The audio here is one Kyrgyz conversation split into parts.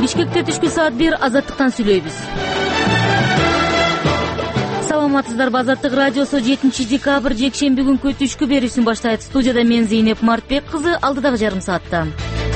Бишкекте түшкү саат 1 Азаттыктан сүйлөйбүз. Саламатсыздарбы? Азаттык радиосу 7 декабрь жекшемби күнкү түшкү берүүсүн баштайт. Студияда мен Зейнеп Мартбек кызы, алдыдагы жарым саатта.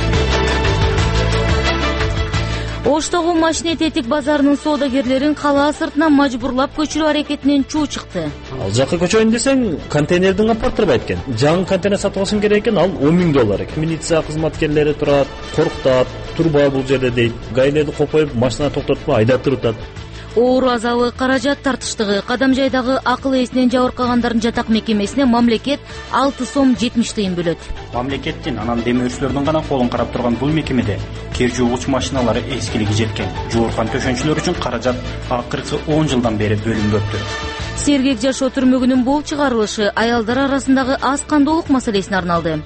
Оштогу машина тетик базарынын соодагерлерин калаа сыртына мажбурлап көчүрүү аракетинен чуу чыкты. Ал жакка көчөйүн десең, контейнердин капаттырбайт экен. Жаңы контейнер сатып алышың керек экен, ал 10 000 доллар. Милиция кызматкерлери турат, коркутат, турба бул жерде дейт. Гаилерди копоюп, машина токтотуп айдап турат. Оору азабы, каражат тартыштыгы, Кадамжайдагы акыл эсинен жабыркагандардын жатак мекемесине мамлекет 6 сом 70 тыйын бөлөт. Мамлекеттин анан демөөрчүлөрдүн гана колун карап турган бул мекемеде кер жуугуч машиналары эскилиги жеткен. Жууркан төшөнчүлөр үчүн каражат акыркы 10 жылдан бери бөлүнбөптүр. Сергек жашоо түрмөгүнүн бул чыгарылышы аялдар арасындагы аз кандуулук маселесине арналды.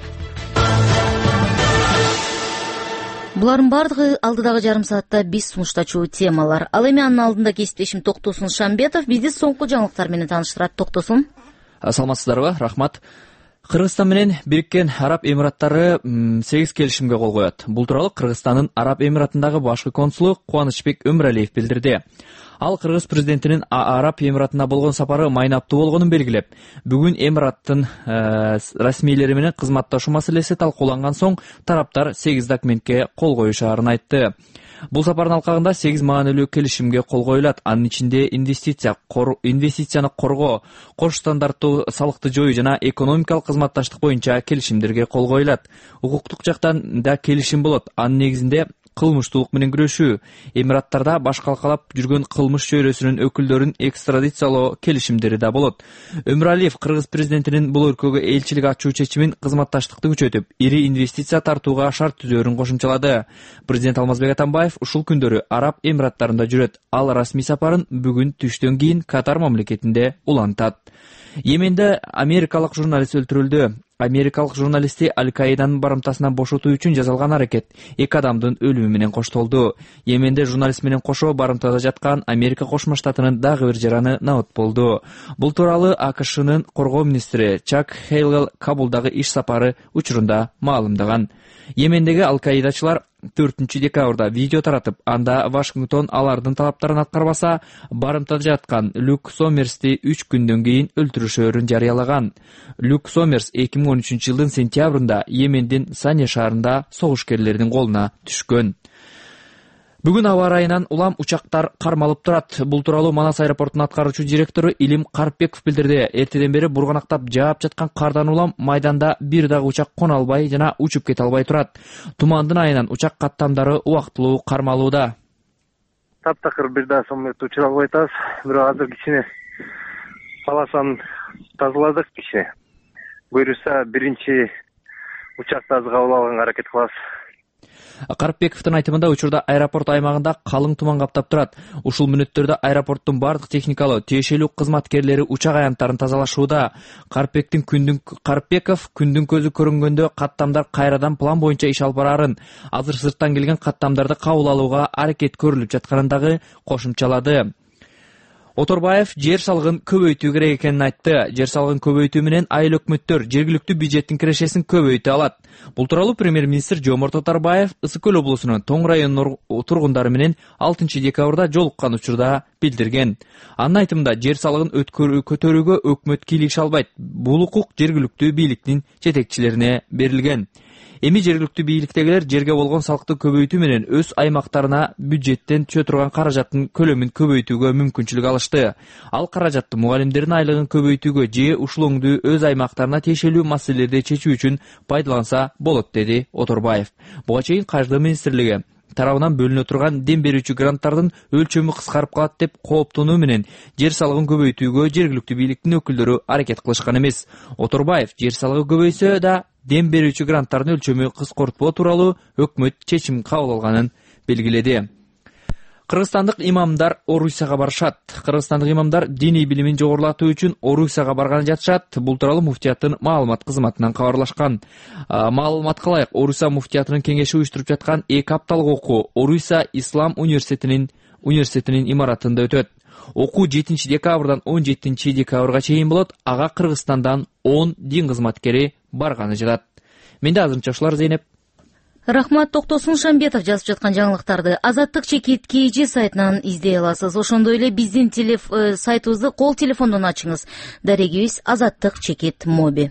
Булардын бардыгы алдыдагы жарым саатта биз сунуштачу темалар. Ал эми анын алдында кесиптешим Токтосун Шамбетов бизди соңку жаңылыктар менен тааныштырат. Токтосун. Саламатсыздарбы? Рахмат. Кыргызстан менен Бириккен Араб Эмираттары 8 келишимге кол коет. Бул тууралуу Кыргызстандын Араб Эмиратындагы башкы консулу Кубанычбек Өмүралиев билдирди. Ал Кыргыз президентинин Араб Эмиратына болгон сапары майнаптуу болгонун белгилеп, бүгүн Эмираттын расмийлери менен кызматташуу маселеси талкууланган соң тараптар 8 документке кол коюшаарын айтты. Бул сапардын алкагында 8 маанилүү келишимге кол коюлат. Анын ичинде инвестицияны коргоо, кош стандарттуу салыкты жоюу жана экономикалык кызматташтык боюнча келишимдерге кол коюлат. Укуктук жактан да келишим болот. Анын негизинде кылмыштуулук менен күрөшүү, Эмираттарда башкалкалап жүргөн кылмыш чөйрөсүнүн өкүлдөрүн экстрадициялоо келишимдери да болот. Өмүралиев Кыргыз президентинин бул өлкөгө элчилик ачуу чечимин кызматташтыкты күчөтүп, ири инвестиция тартууга шарт түзөөрүн кошумчалады. Президент Алмазбек Атамбаев ушул күндөрү Араб Эмираттарында жүрөт. Ал расмий сапарын бүгүн түштөн кийин Катар мамлекетинде улантат. Йеменде америкалык журналист өлтүрүлдү. Америкалык журналисти Аль-Каиданын барымтасынан бошотуу үчүн жасалган аракет 2 адамдын өлүмү менен коштолду. Йеменде журналист менен кошо барымтада жаткан Америка Кошмо Штатынын дагы бир жараны набыт болду. Бул тууралуу АКШнын коргоо министри Чак Хейл Кабулдагы иш сапары учурунда маалымдаган. Йемендеги Аль-Каидачылар 4 декабрда видео таратып, анда Вашингтон алардын талаптарын аткарбаса, барымтада жаткан Люк Сомерсти 3 күндөн кийин өлтүрүшөөрүн жарыялаган. Люк Сомерс 2013 жылдын сентябрында Йемендин Сане шаарында согушкерлердин колуна түшкөн. Бүгүн аба ырайынан улам учактар кармалып турат. Бул тууралуу Манас аэропортунун аткаруучу директору Илим Карпбеков билдирди. Эртеден бери бурганактап жаап жаткан кардан улам майданда бир дагы учак кона албай жана учуп кете албай турат. Тумандын айынан учак каттамдары убактылуу кармалууда. Таптакыр бир да самолет учура албай атабыз. Бирок азыр кичине полосаны тазаладык кичине. Буюрса биринчи учакты азыр кабыл алганга аракет кылабыз. Карпбековдун айтымында учурда аэропорт аймагында калың туман каптап турат. Ушул мүнөттөрдө аэропорттун бардык техникалуу, тиешелүү кызматкерлери учак аянттарын тазалашууда. Карпбеков күндүн көзү көрүнгөндө каттамдар кайрадан план боюнча иш алып барарын, азыр сырттан келген каттамдарды кабыл алууга аракет көрүлүп жатканын дагы кошумчалады. Оторбаев жер салыгын көбөйтүү керек экенин айтты. Жер салыгын көбөйтүү менен айыл өкмөттөр жергиликтүү бюджеттин кирешесин көбөйтө алат. Бул тууралуу премьер-министр Жомарт Оторбаев Ысык көл облусунун Тоң районунун тургундары менен 6 декабрда жолуккан учурда билдирген. Анын айтымында жер салыгын көтөрүүгө өкмөт кийлигише албайт. Бул укук жергиликтүү бийликтин жетекчилерине берилген. Эми жергиликтүү бийликтегилер жерге болгон салыкты көбөйтүү менен өз аймактарына бюджеттен түшө турган каражаттын көлөмүн көбөйтүүгө мүмкүнчүлүк алышты. Ал каражатты мугалимдердин айлыгын көбөйтүүгө же ушул оңдуу өз аймактарына тиешелүү маселелерди чечүү үчүн пайдаланса болот, деди Оторбаев. Буга чейин Каржы министрлиги тарабынан бөлүнө турган дем берүүчү гранттардын өлчөмү кыскарып калат деп кооптонуу менен жер салыгын көбөйтүүгө жергиликтүү бийликтин өкүлдөрү аракет кылышкан эмес. Оторбаев жер салыгы көбөйсө да дем берүүчү гранттардын өлчөмү кыскартпоо тууралуу өкмөт чечим кабыл алганын белгиледи. Кыргызстандык имамдар Орусияга барышат. Кыргызстандык имамдар диний билимин жогорулатуу үчүн Орусияга барганы жатышат. Бул тууралуу муфтияттын маалымат кызматынан кабарлашкан. Маалыматка ылайык, Орусия муфтиятынын кеңеши уюштуруп жаткан 2 апталык окуу Орусия Ислам университетинин имаратында өтөт. Окуу 7 декабрдан 17 декабрга чейин болот. Ага Кыргызстандан 10 дин кызматкери барганы жатат. Менде азырынча ушулар, Зейнеп. Рахмат. Токтосун Шамбетов жазып жаткан жаңылыктарды Азаттык чекит KG сайтынан издей аласыз. Ошондой эле биздин сайтыбызды кол телефондон ачыңыз. Дарегибиз Азаттык чекит моби.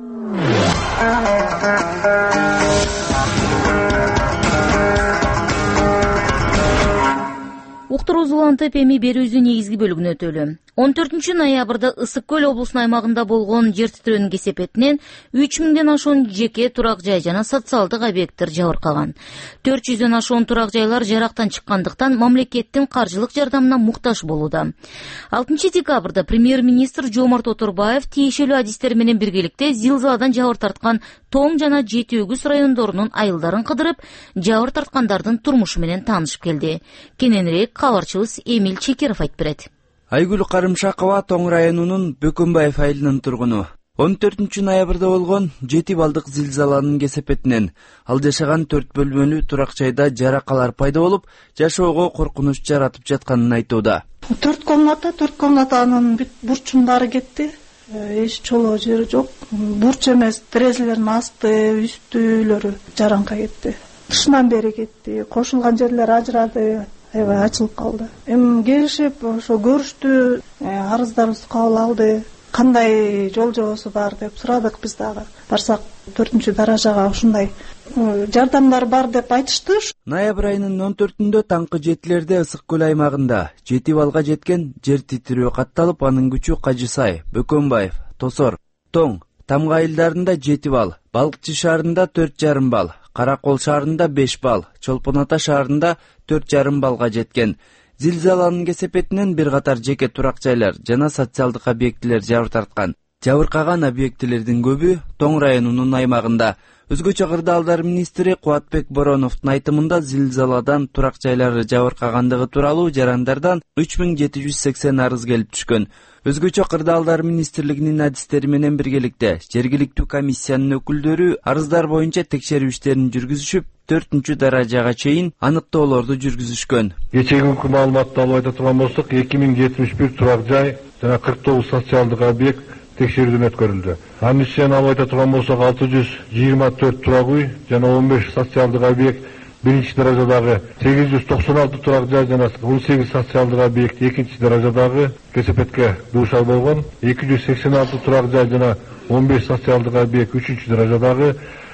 Уктуруусу улантып эми берүүбүздүн негизги бөлүгүнө өтөлү. 14 ноябрда Ысык көл облусунун аймагында болгон жер титирөөнүн кесепетинен 3000ден ашуун жеке турак жай жана социалдык объекттер жабыркаган. 400дөн ашуун турак жайлар жарактан чыккандыктан мамлекеттин каржылык жардамына муктаж болууда. 6 декабрда премьер-министр Жомарт Оторбаев тиешелүү адистер менен биргеликте зилзаладан жабыр тарткан Тоң жана Жети Өгүз райондорунун айылдарын кыдырып, жабыр тарткандардын турмушу менен таанышып келди. Кененирээк кабарчыбыз Эмил Чекеров айтып берет. Айгүл Карымшакова Тоң районунун Бөкөнбаев айылынын тургуну. 14 ноябрда болгон 7 балдык зилзаланын кесепетинен ал жашаган 4 бөлмөлүү турак жайда жаракалар пайда болуп, жашоого коркунуч жаратып жатканын айтууда. 4 комнатанын бурчундары кетти. Эч чолоо жери жок. Бурч эмес, терезелердин асты, үстүлөрү жараңка кетти. Тышынан бери кетти. Кошулган жерлер ажырады. Аябай ачылып калды. Эми келишип ошо көрүштү, арыздарыбызды кабыл алды. Кандай жол жобосу бар деп сурадык биз дагы. Барсак 4-даражага ушундай жардамдар бар деп айтышты. Ноябрь айынын 14-ндө таңкы 7-лерде Ысык көл аймагында 7 балга жеткен жер титирөө катталып, анын күчү Кажысай, Бөкөнбаев, Тосор, Тоң, Тамга айылдарында 7 бал, Балыкчы шаарында 4,5 бал, Каракол шаарында 5 бал, Чолпон Ата шаарында 4,5 балга жеткен. Зилзаланын кесепетинен бир катар жеке турак жайлар жана социалдык объектилер жабыр тарткан. Жабыркаган объектилердин көбү Тоң районунун аймагында. Өзгөчө кырдаалдар министри Кубатбек Бороновдун айтымында зилзаладан турак жайлары жабыркагандыгы тууралуу жарандардан 3780 арыз келип түшкөн. Өзгөчө кырдаалдар министрлигинин адистери менен биргеликте жергиликтүү комиссиянын өкүлдөрү арыздар боюнча текшерүү иштерин жүргүзүшүп, 4-даражага чейин аныктоолорду жүргүзүшкөн. Кечеги күnkү маалыматты алып айта турган болсок, 2071 турак жай жана 49 социалдык объект текшерүүдөн өткөрүлдү. Анын ичинен алып айта турган болсок, 624 турак үй жана 15 социалдык объект биринчи даражадагы, 896 турак жай жана 18 социалдык объект экинчи даражадагы кесепетке дуушар болгон. 286 турак жай жана 15 социалдык объект үчүнчү даражадагы,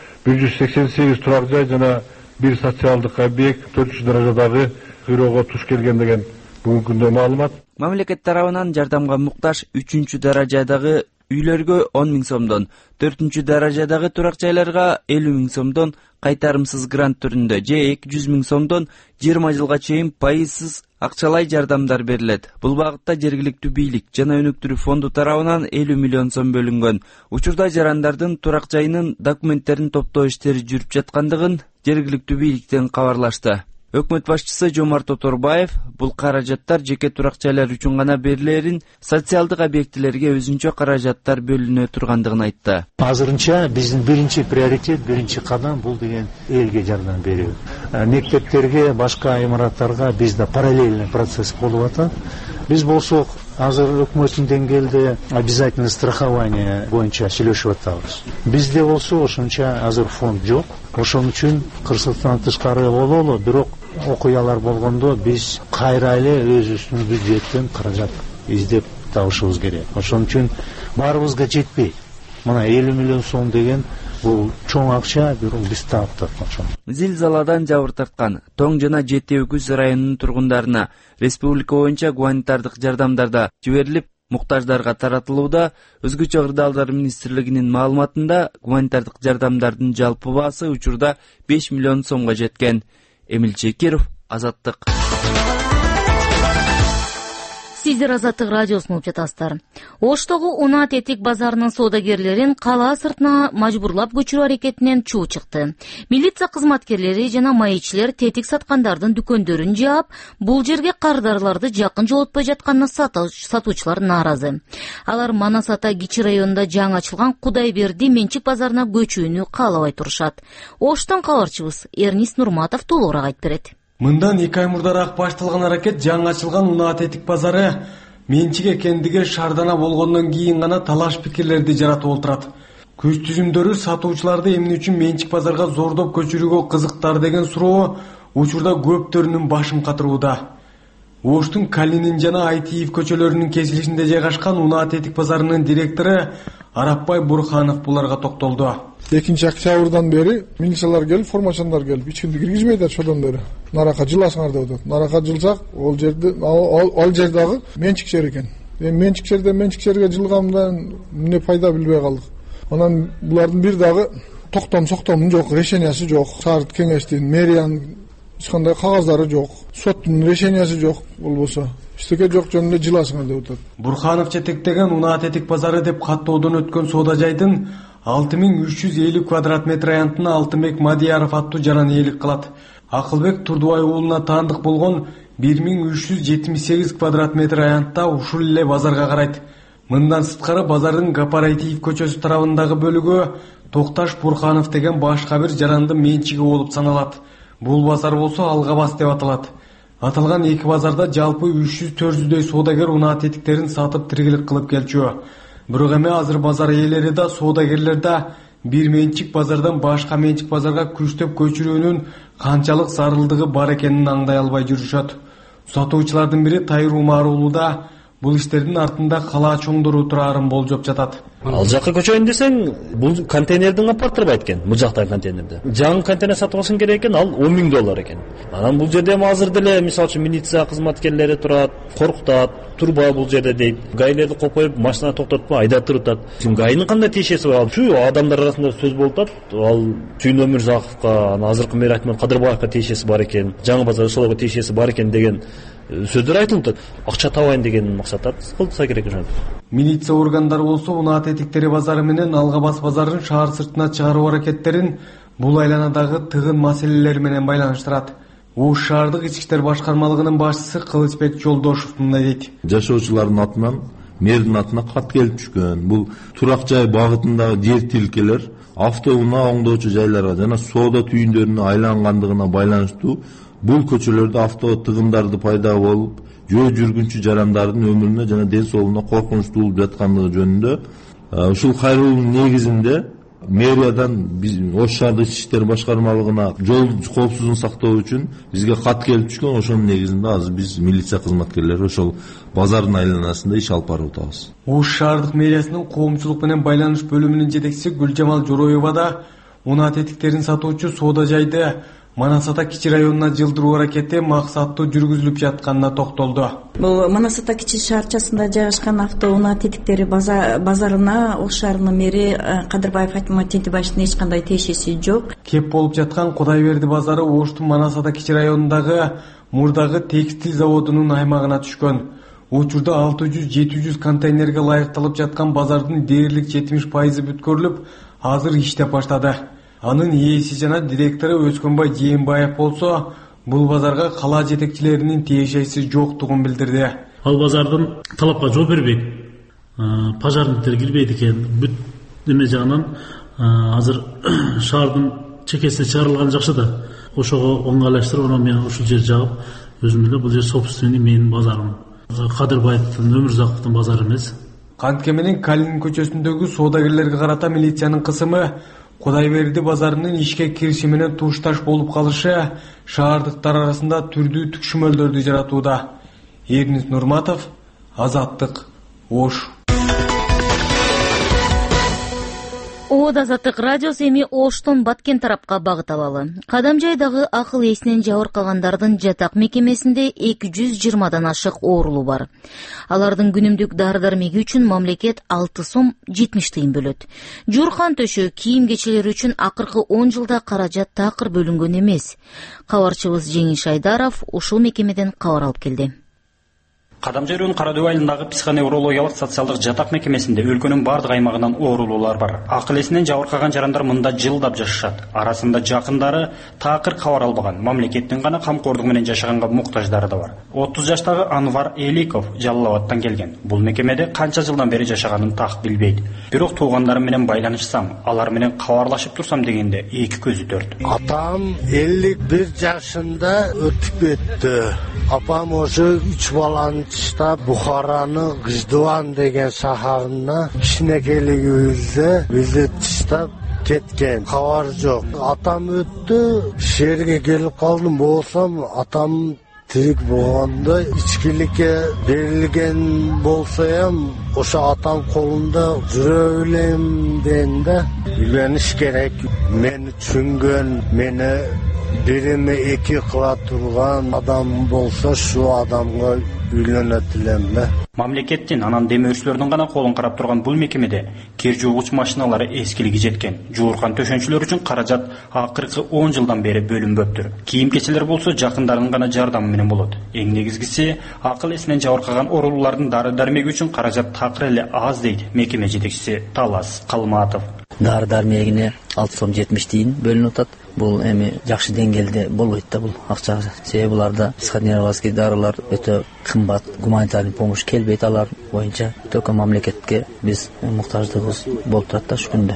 188 турак жай жана 1 социалдык объект 4-даражадагы кыйроого туш келген деген бүгүнкү күндө маалымат. Мамлекет тарабынан жардамга муктаж 3-даражадагы үйлөргө 10 000 сомдон, 4-даражадагы турак жайларга 50 000 сомдон кайтарымсыз грант түрүндө же 200 000 сомдон 20 жылга чейин пайызсыз акчалай жардамдар берилет. Бул багытта жергиликтүү бийлик жана өнүктүрүү фонду тарабынан 50 миллион сом бөлүнгөн. Учурда жарандардын турак жайынын документтерин топтоо иштери жүрүп жаткандыгын жергиликтүү бийликтен кабарлашты. Өкмөт башчысы Жомарт Оторбаев бул каражаттар жеке турак жайлар үчүн гана берилерин, социалдык объектилерге өзүнчө каражаттар бөлүнө тургандыгын айтты. Азырынча биздин биринчи приоритет, биринчи кадам бул деген элге жардам берүү. Мектептерге, башка имараттарга бизде параллельный процесс болуп атат. Биз болсок азыр өкмөттүн деңгээлде обязательный страхование боюнча сүйлөшүп атабыз. Бизде болсо ошонча азыр фонд жок. Ошон үчүн кырсыктан тышкары бололу, бирок окуялар болгондо биз кайра эле өзүбүздүн бюджеттен каражат издеп табышыбыз керек. Ошон үчүн баарыбызга жетпейт. Мына 50 миллион сом деген бул чоң акча, бирок биз таптык. Зилзаладан жабыр тарткан Тоң жана Жети Өгүз районунун тургундарына республика боюнча гуманитардык жардамдарда жиберилип, муктаждарга таратылууда. Өзгөчө кырдаалдар министрлигинин маалыматында гуманитардык жардамдардын жалпы баасы учурда 5 миллион сомго жеткен. Эмил Чекеров, Азаттык. Сиздер Азаттык радиосун угуп жатасыздар. Оштогу Унат этик базарынын соодагерлерин кала сыртына мажбурлап көчүрүү аракетинен чуу чыкты. Милиция кызматкерлери жана маекчилер тетик саткандардын дүкөндөрүн жаап, бул жерге кардарларды жакын жолотпой жатканына сатуучулар нааразы. Алар Манас Ата Кичи районунда жаңы ачылган Кудайберди менчик базарына көчүүнү каалабай турушат. Оштон кабарчыбыз Эрнис Нурматов толугураак айтып берет. Мындан 2 ай мурдараак башталган аракет жаңы ачылган Унат этик базары менчик экендиги шаардана болгондон кийин гана талаш пикирлерди жаратып отурат. Күч түзүмдөрү сатуучуларды эмне үчүн менчик базарга зордоп көчүрүүгө кызыктар деген суроо учурда көптөрүнүн башын катырууда. Оштун Калинин жана Айтиев көчөлөрүнүн кесилишинде жайгашкан Унаа тетик базарынын директору Арапбай Бурханов буларга токтолду. 2-октябрдан бери милициялар келип, формачандар келип, эч кимди киргизбейт ошодон бери. Нарака жыласыңар деп атат. Нарака жылсак, ал жер дагы менчик жер экен. Менчик жерге жылгандан эмне пайда билбей калдык. Анан булардын бир дагы токтом жок, решениясы жок. Шаар кеңештин, мэриянын эч кандай кагаздары жок. Соттун решениясы жок болбосо. Эчтеке жок жөнүндө жыласыңар деп атат. Бурханов жетектеген Унаа тетик базары деп каттоодон өткөн соода жайдын 6350 квадрат метр аянтына Алтынбек Мадияров аттуу жаран ээлик кылат. Акылбек Турдубай уулуна таандык болгон 1378 квадрат метр аянтта ушул эле базарга карайт. Мындан сырткары базардын Гапар-Айтиев көчөсү тарабындагы бөлүгү Токташ Бурханов деген башка бир жарандын менчиги болуп саналат. Бул базар болсо Алгабас деп аталат. Аталган эки базарда жалпы 300-400дөй соодагер Унаа тетиктерин сатып тиргилик кылып келчү. Бирок эми азыр базар ээлери да соодагерлер да бир менчик базардан башка менчик базарга күчтөп көчүрүүнүн канчалык зарылдыгы бар экенин аңдай албай жүрүшөт. Сатуучулардын бири Тайыр Умар уулу да бул иштердин артында кала чоңдору турарын болжоп жатат. Ал жакка көчөйүн десең, бул контейнердин апарттырбайт экен, бул жактагы контейнерди. Жаңы контейнер сатып алсаң керек экен, ал 10 000 доллар экен. Анан бул жерде азыр деле, мисалы үчүн милиция кызматкерлери турат, коркутат, турба бул жерде дейт. Гайлерди копоюп, машина токтотпой айдатып атат. Гайдын кандай тиешеси бар? Чүй адамдар арасында сөз болуп атат. Ал Түйүн Өмүрзаковго, азыркы мэр Айтман Кадырбаевга тиешеси бар экен, жаңы базар ошолорго тиешеси бар экен деген сөздөр айтылып атат. Акча табайын деген максатта кылса керек ошону. Милиция органдары болсо Унаа тетиктери базары менен Алгабас базарын шаар сыртына чыгаруу аракеттерин бул айланадагы тыгын маселелери менен байланыштырат. Ош шаардык ички иштер башкармалыгынын башчысы Кылычбек Жолдошов мындай дейт. Жашоочулардын атынан мэрдин атына кат келип түшкөн. Бул турак жай багытындагы жер тилкелер автоунаа оңдоочу жайларга жана соода түйүндөрүнө айлангандыгына байланыштуу бул көчөлөрдө авто тыгындарды пайда болуп, жөө жүргүнчү жарандардын өмүрүнө жана ден соолугуна коркунучтуу болуп жаткандыгы жөнүндө ушул кайрылуунун негизинде мэриядан биз Ош шаардык ички иштер башкармалыгына жол коопсуздугун сактоо үчүн бизге кат келип түшкөн. Ошонун негизинде азыр биз милиция кызматкерлери ошол базардын айланасында иш алып барып атабыз. Ош шаардык мэриясынын коомчулук менен байланыш бөлүмүнүн жетекчиси Гүлжамал Жороева да Унаа тетиктерин сатуучу соода жайды Манасата кичи районуна жылдыруу аракети максаттуу жүргүзүлүп жатканына токтолду. Бул Манасата кичи шаарчасында жайгашкан автоунаа тетиктери базарына Ош шаарынын мэри Кадырбаев Айтман Тентибаевдин эч кандай тиешеси жок. Кеп болуп жаткан Кудайберди базары Оштун Манасата кичи районундагы мурдагы текстиль заводунун аймагына түшкөн. Учурда 600-700 контейнерге лайыкталып жаткан базардын дээрлик 70% бүткөрүлүп, азыр иштеп баштады. Анын ээси жана директору Өскөнбай Жээнбаев болсо, бул базарга кала жетекчилеринин тиешеси жоктугун билдирди. Ал базардын талапка жооп бербейт. Пожарниктер кирбейт экен. Бүт эме жагынан азыр шаардын чекесине чыгарылган жакшы да. Ошого оңайлаштырып, анан мен ушул жер жагып, өзүм эле бул жер собственный менин базарым. Кадырбаевдин, Өмүрзаковдун базары эмес. Кантке менен Калинин көчөсүндөгү соодагерлерге карата милициянын кысымы Кудайберди базарынын ишке кириши менен тушташ болуп калышы шаардыктар арасында түрдүү түкшүмөлдөрдү жаратууда. Эрнис Нурматов, Азаттык, Ош. Оод Азаттык радиосу эми Оштон Баткен тарапка багыт алалы. Кадамжайдагы акыл эсинен жабыркагандардын жатак мекемесинде 220дан ашык оорулуу бар. Алардын күнүмдүк дары-дармеги үчүн мамлекет 6 сом 70 тыйын бөлөт. Жууркан төшө кийим-кечелер үчүн акыркы 10 жылда каражат такыр бөлүнгөн эмес. Кабарчыбыз Жеңиш Айдаров ушул мекемеден кабар алып келди. Кадамжайрын Карадуу айылындагы психоневрологиялык социалдык жатак мекемесинде өлкөнүн бардык аймагынан оорулуулар бар. Акыл эсинен жабыркаган жарандар мында жылдап жашашат. Арасында жакындары такыр кабар албаган, мамлекеттин гана камкордугу менен жашаганга муктаждары да бар. 30 жаштагы Анвар Эликов Жалал Абадтан келген. Бул мекемеде канча жылдан бери жашаганын так билбейт. Бирок туугандарым менен байланышсам, алар менен кабарлашып турсам дегенде эки көзү төрт. Атам 51 жашында өтүп кетти. Апам ошо 3 баланы таштап Бухараны Гыждыван деген шаһарына кичинекейлигибизде бизди таштап кеткен. Кабар жок. Атам өттү, шерге келип калдым, болсам атам тирик болгондо ичкиликке берилген болсоям ошо атам колунда жүрө билем дейм да. Үйлөнүш керек. Мени түшүнгөн, мени бирими эки кыла турган адам болсо шу адамга үйлөнөт элем да. Мамлекеттин анан демөөрчүлөрдүн гана колун карап турган бул мекемеде кир жуугуч машиналары эскилиги жеткен. Жууркан төшөнчүлөр үчүн каражат акыркы 10 жылдан бери бөлүнбөптүр. Кийим-кечелер болсо жакындарынын гана жардамы менен болот. Эң негизгиси акыл эсинен жабыркаган оорулуулардын дары-дармеги үчүн каражат такыр эле аз дейт мекеме жетекчиси Талас Калматов. Дары-дармегине 6 сом 70 тиын бөлүнүп атат. Бул эми жакшы деңгээлде болбойт да бул акча. Себеби буларда психоневрологический дарылар өтө кымбат, гуманитарный помощь келбейт, алар боюнча только мамлекетке биз муктаждыгыбыз болуп турат да. Ушу күндө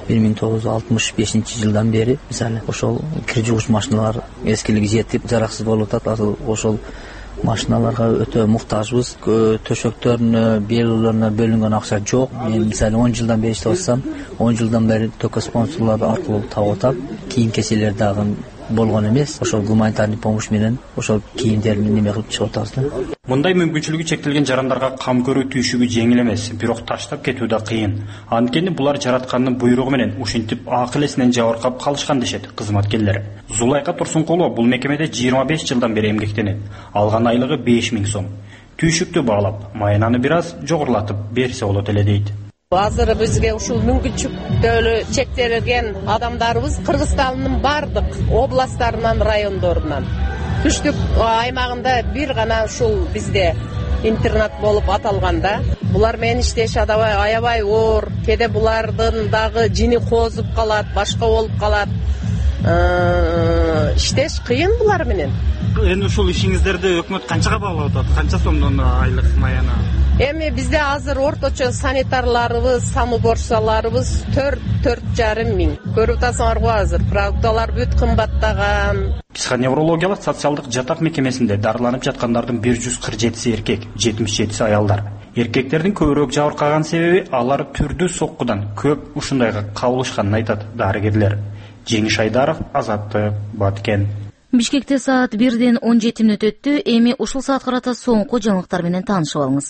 1965 жылдан бери мисалы ошол кир жуугуч машиналар эскилиги жетип жараксыз болуп атат. Ошол машиналарга өтө муктажбыз. Төшөктөрүнө, белгилерine бөлүнгөн акча жок. Мен мисалы 10 жылдан бери иштеп атсам, 10 жылдан бери только спонсорлор аркылуу таап атам. Кийим-кечелер дагы болгон эмес. Ошол гуманитарный помощь менен ошол кийимдерди неме кылып чыгып атабыз да. Мындай мүмкүнчүлүгү чектелген жарандарга кам көрүү түйшүгү жеңил эмес, бирок таштап кетүү да кыйын. Анткени булар жараткандын буйругу менен ушинтип акыл эсинен жабыркап калышкан дешет кызматкерлер. Зулайка Турсункулова бул мекемеде 25 жылдан бери эмгектенет. Алган айлыгы 5000 сом. Түйшүктү баалап, майнаны бир аз жогорулатып берсе болот эле дейт. Азыр бизге ушул мүмкүнчүлүктөрү чектелген адамдарыбыз Кыргызстандын бардык областтарынан, райондорунан. Түштүк аймагында бир гана ушул бизде интернат болуп аталганда, булар менен иштеш аябай оор. Кеде булардын дагы жини козуп калат, башка болуп калат. Иштеш кыйын булар менен. Эми ушул ишиңиздерди өкмөт канчага баалап атат? Канча сомдон айлык маяна? Эми бизде азыр орточо санитарларыбыз, самоуборчаларыбыз 4,5 миң. Көрүп атасыңарбы азыр продукталар бүт кымбаттаган. Психоневрологиялык социалдык жатак мекемесинде дарыланып жаткандардын 147 эркек, 77 аялдар. Эркектердин көбүрөөк жабыркаган себеби алар түрдүү соккудан көп ушундайга кабылышканын айтат дарыгерлер. Жеңиш Айдаров, Азаттык, Баткен. Бишкекте саат 1:17 мүнөт өттү. Эми ушул саат карата соңку жаңылыктар менен таанышып алыңыз.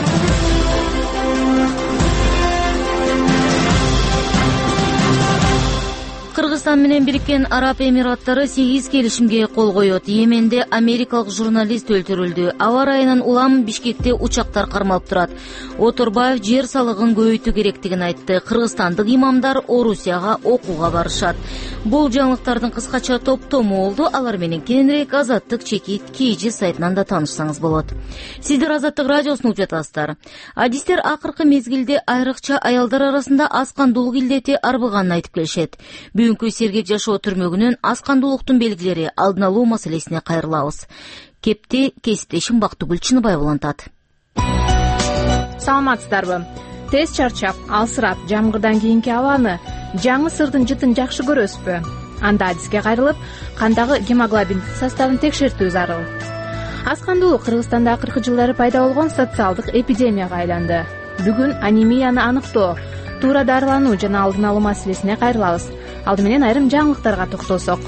Кыргызстан менен Бириккен Араб Эмираттары 8 келишимге кол коёт. Йеменде америкалык журналист өлтүрүлдү. Аба ырайынан улам Бишкекте учактар кармалып турат. Оторбаев жер салыгын көбөйтүү керектигин айтты. Кыргызстандык имамдар Орусияга окууга барышат. Бул жаңылыктардын кыскача топтому болду. Алар менен кененирээк Азаттык чекит KG сайтынан да таанышсаңыз болот. Сиздер Азаттык радиосун угуп жатасыздар. Адистер акыркы мезгилде айрыкча аялдар арасында аскандуулук илдети арбыганын айтып келишет. Бүгүнкү сергек жашоо түрмөгүнөн аскандуулуктун белгилери алдын алуу маселесине кайрылабыз. Кепти кесиптешим Бактыгүл Чыныбай улантат. Саламатсыздарбы? Тез чарчап, алсырап, жамгырдан кийинки абаны, жаңы сырдын жытын жакшы көрөсүзбү? Анда адиске кайрылып, кандагы гемоглобин составын текшертүү зарыл. Аскандуулук Кыргызстанда акыркы жылдары пайда болгон социалдык эпидемияга айланды. Бүгүн анемияны аныктоо, туура дарылануу жана алдын алуу маселесине кайрылабыз. Алды менен айрым жаңылыктарга токтолсок.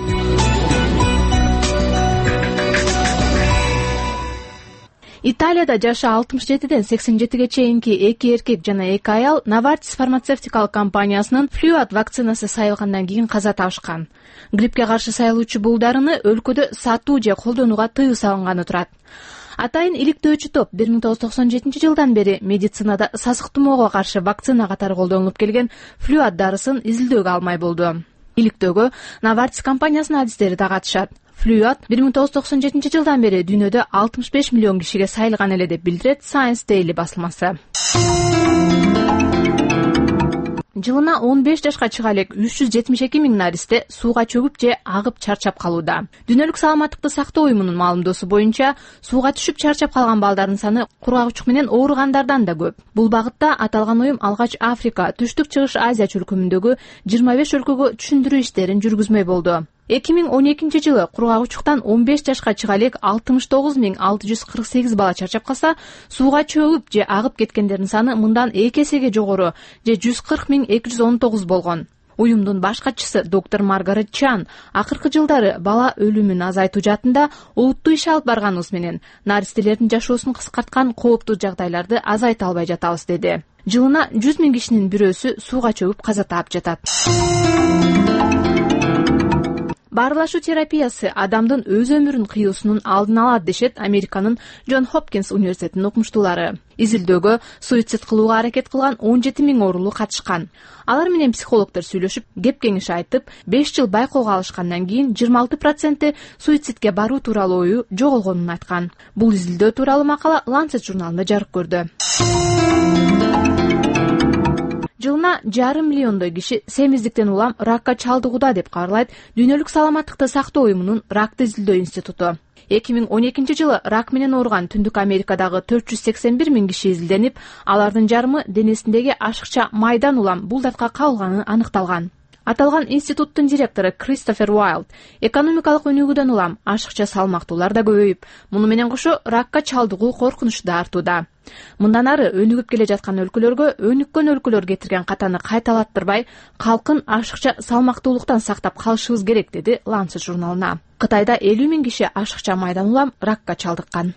Италияда жашы 67ден 87ге чейинки 2 эркек жана 2 аял Novartis фармацевтикалык компаниясынын Fluad вакцинасы сайылгандан кийин каза табышкан. Гриппке каршы сайылуучу бул дарыны өлкөдө сатуу же колдонууга тыюу салынганы турат. Атайын иликтөөчү топ 1997 жылдан бери медицинада сасык тумоого каршы вакцина катары колдонулуп келген Fluad дарысын изилдөөгө алмай болду. Иликтөөгө Novartis компаниясынын адистери да катышат. Fluad 1997 жылдан бери дүйнөдө 65 миллион кишиге сайылган эле деп билдирет Science Daily басылмасы. Жылына 15 жашка чыга элек 372 миң наристе сууга чөгүп же агып чарчап калууда. Дүйнөлүк саламаттыкты сактоо уюмунун маалымдоосу боюнча, сууга түшүп чарчап калган балдардын саны кургагычтык менен ооругандардан да көп. Бул багытта аталган уюм алгач Африка, Түштүк Чыгыш Азия чөлкөмүндөгү 25 өлкөгө түшүндүрүү иштерин жүргүзмөй болду. 2012-жылы кургак учуктан 15 жашка чыга элек 69.648 бала чарчап калса, сууга чөгүп же агып кеткендердин саны мындан 2 эсеге жогору же 140.219 болгон. Уюмдун баш катчысы доктор Маргарет Чан акыркы жылдары бала өлүмүн азайтуу жаатында олуттуу иш алып барганыбыз менен наристелердин жашоосун кыскарткан кооптуу жагдайларды азайта албай жатабыз деди. Жылына 100.000 кишинин бирөөсү сууга чөгүп каза таап жатат. Баарылашуу терапиясы адамдын өз өмүрүн кыюусунун алдын алат дешет Американын Джон Хопкинс университетинин окумуштуулары. Изилдөөгө суицид кылууга аракет кылган 17.000 оорулуу катышкан. Алар менен психологдор сүйлөшүп, кеп-кеңиш айтып, 5 жыл байкоого алышкандан кийин 26% суицидке баруу тууралуу ою жоголгонун айткан. Бул изилдөө тууралуу макала Lancet журналында жарык көрдү. Жылына 1,5 миллиондой киши семиздиктен улам ракка чалдыгууда деп кабарлайт Дүйнөлүк саламаттыкты сактоо уюмунун ракты изилдөө институту. 2012-жылы рак менен ооруган Түндүк Америкадагы 481.000 киши изилденип, алардын жарымы денесиндеги ашыкча майдан улам булдатка кабылганы аныкталган. Аталган институттун директору Кристофер Уайлд экономикалык өнүгүүдөн улам ашыкча салмактуулар да көбөйүп, муну менен кошо ракка чалдыгуу коркунучу да артууда. Мындан ары өнүгүп келе жаткан өлкөлөргө өнүккөн өлкөлөр кетирген катаны кайталаттырбай, калкын ашыкча салмактуулуктан сактап калышыбыз керек, деди Lancet журналына. Кытайда 50.000 киши ашыкча майдан улам ракка чалдыккан.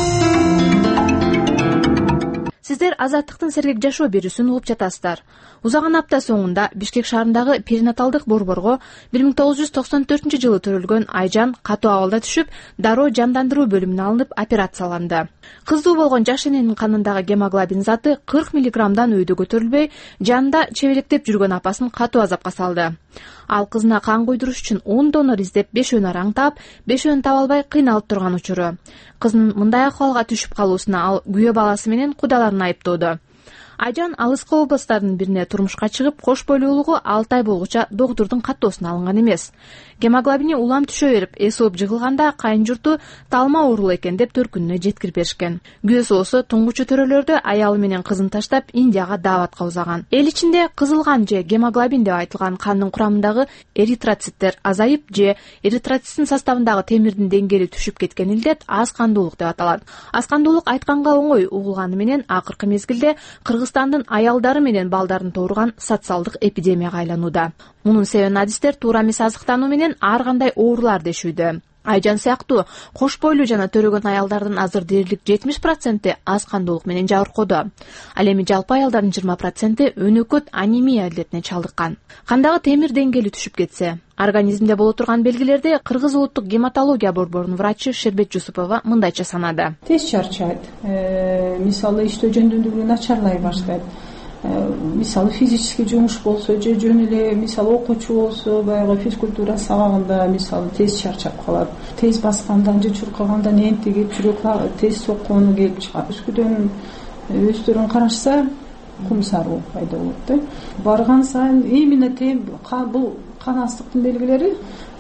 Сиздер Азаттыктын сергек жашоо берүүсүн угуп жатасыздар. Узаган апта соңунда Бишкек шаарындагы перинаталдык борборго 1994-жылы төрөлгөн Айжан катуу абалда түшүп, дароо жандандыруу бөлүмүнө алынып операцияланды. Кыздуу болгон жаш эненин канындагы гемоглобин заты 40 миллиграммдан өйдө көтөрүлбөй, жанында чебелектеп жүргөн апасын катуу азапка салды. Ал кызына кан куйдуруш үчүн 10 донор издеп 5 араң таап, 5 таба албай кыйналып турган учуру. Кызынын мындай акыбалга түшүп калуусуна ал күйөө баласы менен кудаларын айыптоодо. Айжан алыскы областтардын бирине турмушка чыгып, кош бойлуулугу 6 ай болгуча доктурдун каттоосуна алынган эмес. Гемоглобини улам түшө берип, эс ооп жыгылганда кайын журту талма оорулуу экен деп төркүнүнө жеткирип беришкен. Күйөөсү болсо туңгучу төрөлөрдө аялы менен кызын таштап Индияга дааватка узаган. Эл ичинде кызылган же гемоглобин деп айтылган кандын курамындагы эритроциттер азайып же эритроциттин составындагы темирдин деңгээли түшүп кеткен илдет аз кандуулук деп аталат. Аз кандуулук айтканга оңой угулганы менен акыркы мезгилде Кыргызстандын аялдары менен балдарын тууруган социалдык эпидемияга айланууда. Мунун себебин адистер туура эмес азыктануу менен ар кандай оорулар дешүүдө. Айжан сыяктуу кош бойлуу жана төрөгөн аялдардын азыр дээрлик 70% аз кандуулук менен жабыркоодо. Ал эми жалпы аялдардын 20% өнөкөт анемия илдетине чалдыккан. Кандагы темир деңгээли түшүп кетсе, организмде боло турган белгилерди Кыргыз улуттук гематология борборунун врачы Шербет Жусупова мындайча санады. Тез чарчайт. Мисалы иштөө жөндөмдүүлүгү начарлай баштайт. Мисалы физический жумуш болсо же жөн эле мисалы окуучу болсо, баягы физкультура сабагында мисалы тез чарчап калат. Тез баскандан же чуркагандан энтигип жүрөк тез соккону келип чыгат. Үскүдөн өздөрүн карашса кум саруу пайда болот да. Барган сайын именно бул кан астыктын белгилери,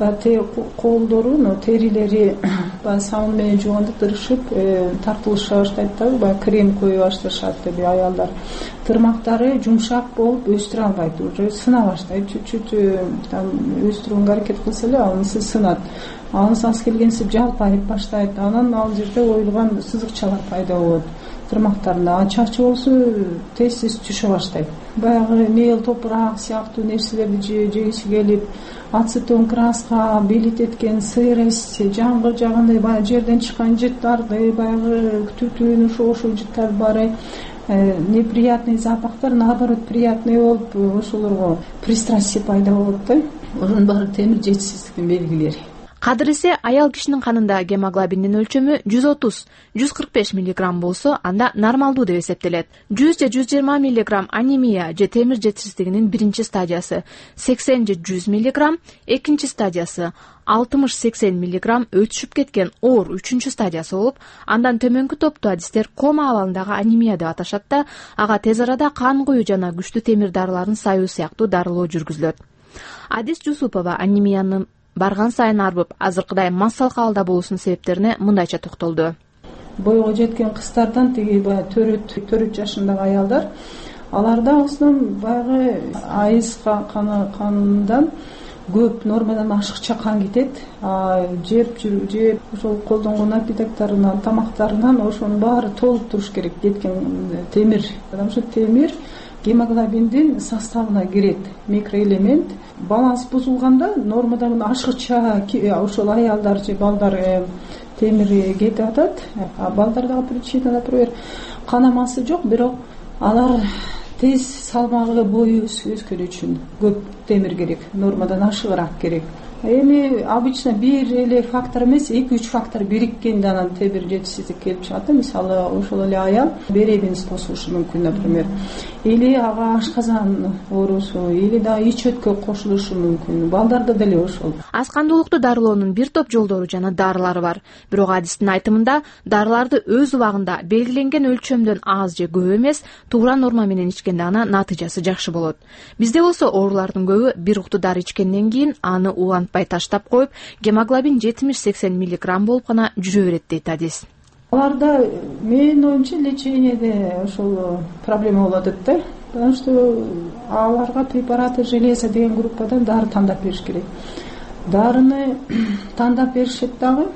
колдору, терилери сабын менен жууганда тырышып, тартылыша баштайт да, крем кое башташат деп аялдар. Тырмактары жумшак болуп өстүрө албайт, уже сына баштайт, чуть-чуть өстүрүүгө аракет кылса эле анысы сынат. Анысыз келгенсип жалпайып баштайт, анан ал жерде оюлган сызыкчалар пайда болот. Тырмактарында чачы болсо тез түшө баштайт. Баягы мел, топурак сыяктуу нерселерди жегиси келип, ацетон краска, белит эткен сыйрость, жаңгы жагандай баягы жерден чыккан жыттарды, баягы түтүн, ошол жыттарды баары неприятный запахтар, наоборот, приятный болуп, ошолорго пристрастие пайда болот да. Ошонун баары темир жетишсиздиктин белгилери. Кадыресе аял кишинин канында гемоглобиндин өлчөмү 130-145 миллиграмм болсо, анда нормалдуу деп эсептелет. 100 же 120 миллиграмм анемия же темир жетишсиздигинин биринчи стадиясы, 80 же 100 миллиграмм экинчи стадиясы, 60-80 миллиграмм өтүшүп кеткен оор үчүнчү стадиясы болуп, андан төмөнкү топту адистер кома абалындагы анемия деп аташат да, ага тез арада кан куюу жана күчтүү темир дарыларын саюу сыяктуу дарылоо жүргүзүлөт. Адис Жусупова анемиянын барган сайын арбып, азыркыдай массалык абалда болуусунун себептерине мындайча токтолду. Бойго жеткен кыздардан тиги баягы 4 жашындагы аялдар, аларда основном баягы айыз канынан көп нормадан ашыкча кан кетет. Жеп ошол колдонгон напитоктарынан, тамактарынан ошонун баары толуп туруш керек. Кеткен темир, потому что темир гемоглобиндин составына кирет, микроэлемент. Баланс бузулганда нормадан ашыкча ошол аялдар же балдар темир кетип атат. Балдардагы причина, например, канамасы жок, бирок алар тез салмагы бою өскөн үчүн көп темир керек, нормадан ашыгыраак керек. Эми обычно бир эле фактор эмес, 2-3 фактор бириккенде анан темир жетишсиздик келип чыгат. Мисалы ошол эле аял беребенис тосушу мүмкүн, например, или ага ашказан оорусу, или да ич өткө кошулушу мүмкүн. Балдарда деле ошол. Аз кандуулукту дарылоонун бир топ жолдору жана дарылары бар. Бирок адистин айтымында дарыларды өз убагында белгиленген өлчөмдөн аз же көп эмес, туура норма менен ичкенде гана натыйжасы жакшы болот. Бизде болсо оорулардын көбү бир укту дары ичкенден кийин аны улантпай таштап коюп, гемоглобин 70-80 мг болуп гана жүрө берет дейт адис. Аларда менин оюмча лечениеде ошол проблема болот да. Потому что аларга препараты железа деген группадан дары тандап бериш керек. Дарыны тандап беришет дагы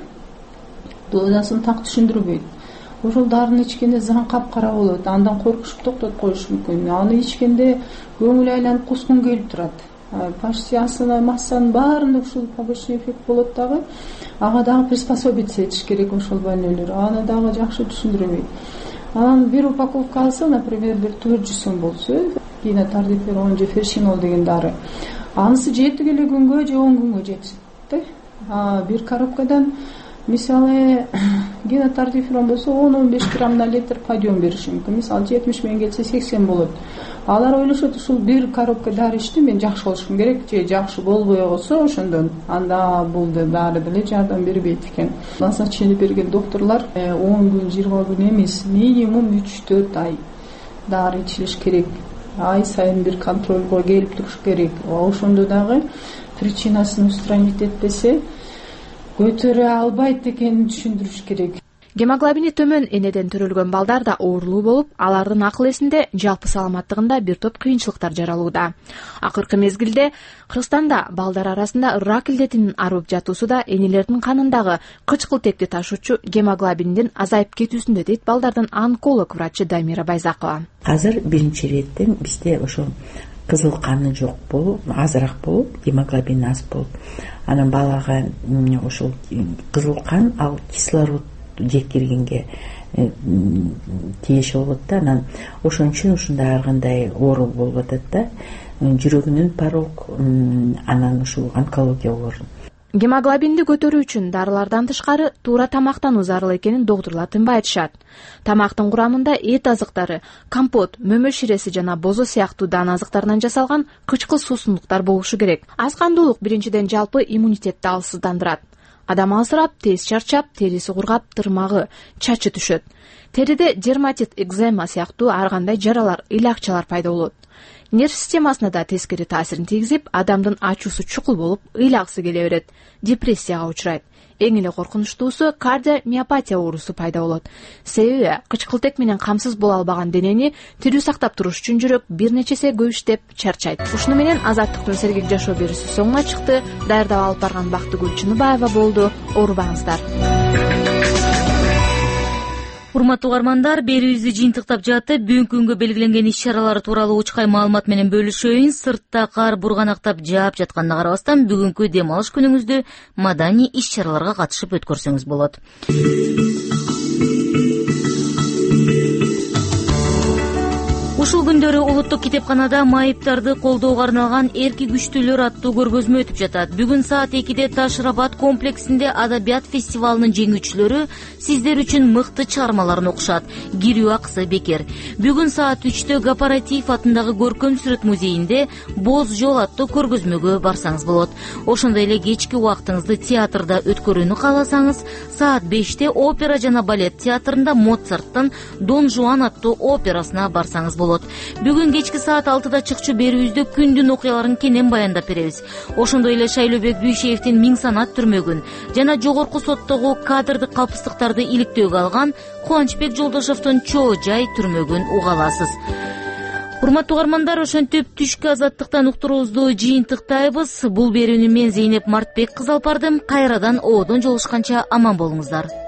дозасын так түшүндүрбөйт. Ошол дарыны ичкенде заң капкара болот, андан коркушуп токтотуп коюш мүмкүн. Аны ичкенде көңүл айланып кускун келип турат. Почти массанын баарында ушул побочный эффект болот дагы. Ага дагы приспособиться этиш керек ошол больнойлор. Аны дагы жакшы түшүндүрбөйт. Анан бир упаковка алса, например, бир 400 сом болсо, гинотардиферон же фершинол деген дары. Анысы 7 эле күнгө же 10 күнгө жетет. Бир коробкадан мисалы гинотардиферон болсо 10-15 грамм на литр подъем бериши мүмкүн. Мисалы 70 менен келсе 80 болот. Алар ойлошот, ушул бир коробка дары ичти, мен жакшы болушум керек, же жакшы болбой калса ошондон анда бул дары деле жардам бербейт экен. Назначение берген доктурлар 10 күн, 20 күн эмес, минимум 3-4 ай дары ичилиш керек. Ай сайын бир контролго келип туруш керек. Ошондо дагы причинасын устранить этпесе көтөрө албайт экенин түшүндүрүш керек. Гемоглобини төмөн энеден төрөлгөн балдар да оорулуу болуп, алардын акыл эсинде, жалпы саламаттыгында бир топ кыйынчылыктар жаралууда. Акыркы мезгилде Кыргызстанда балдар арасында рак илдетинин арып жатуусу да энелердин канындагы кычкылтекти ташуучу гемоглобиндин азайып кетүүсүндө дейт балдардын онколог врачы Дамира Байзакова. Азыр биринчи иреттен бизде ошо кызыл каны жок болуп, азыраак болуп, гемоглобин аз болуп, анан балага ошол кызыл кан ал кислород жеткиргенге тийиш болот да, анан ошон үчүн ушундай ар кандай оору болуп атат да, жүрөгүнүн порок, анан ушул онкология болор. Гемоглобинди көтөрүү үчүн дарылардан тышкары туура тамактануу зарыл экенин доктурлар тынбай айтышат. Тамактын курамында эт азыктары, компот, мөмө ширеси жана бозо сыяктуу дан азыктарынан жасалган кычкыл суусундуктар болушу керек. Аз кандуулук биринчиден жалпы иммунитетти алсыздандырат. Адам азырап, тез чарчап, териси кургап, тырмагы, чачы түшөт. Териде дерматит, экзема сыяктуу ар кандай жаралар, ыйлакчалар пайда болот. Нерв системасына да тескери таасирин тийгизип, адамдын ачуусу чукул болуп, ыйлагысы келе берет, депрессияга учурайт. Эң эле коркунучтуусу кардиомиопатия оорусу пайда болот. Себеби кычкылтек менен камсыз боло албаган денени тирүү сактап туруш үчүн жүрөк бир нече эсе көп иштеп чарчайт. Ушуну менен Азаттыктын сергек жашоо берүүсү соңуна чыкты. Даярдап алып барган Бактыгүл Чыныбаева болду. Оорубаңыздар. Урматтуу угармандар, берүүбүздү жыйынтыктап жатып, бүгүнкү күнгө белгиленген иш-чаралар тууралуу учкай маалымат менен бөлүшөйүн. Сыртта кар бурганактап жаап жатканына карабастан, бүгүнкү дем алыш күнүңүздү маданий иш-чараларга катышып өткөрсөңүз болот. Ушул күндөрү улуттук китепканада майыптарды колдоого арналган эрки күчтүүлөр аттуу көргөзмө өтүп жатат. Бүгүн саат 2-де Таш-Рабат комплексинде адабият фестивалынын жеңүүчүлөрү сиздер үчүн мыкты чыгармаларын окушат. Кирүү акысы бекер. Бүгүн саат 3-тө Кооператив атындагы Көркөм сүрөт музейинде Боз жол аттуу көргөзмөгө барсаңыз болот. Ошондой эле кечки убактыңызды театрда өткөрүүнү кааласаңыз, саат 5-те опера жана балет театрында Моцарттын Дон Жуан аттуу операсына барсаңыз болот. Бүгүн кечки саат 6-да чыкчу берүүбүздө күндүн окуяларын кенен баяндап беребиз. Ошондой эле Шайлообек Бүйшеевдин Миң санат түрмөгүн жана жогорку соттогу кадрдык калпыстыктарды иликтөөгө алган Кубанычбек Жолдошевдун Чоо жай түрмөгүн уга аласыз. урматтуу угармандар, ошентип түшкү азаттыктан уктуруубузду жыйынтыктайбыз. Бул берүүнү мен Зейнеп Мартбек кызы алып бардым. Кайрадан оодон жолугушканча аман болуңуздар.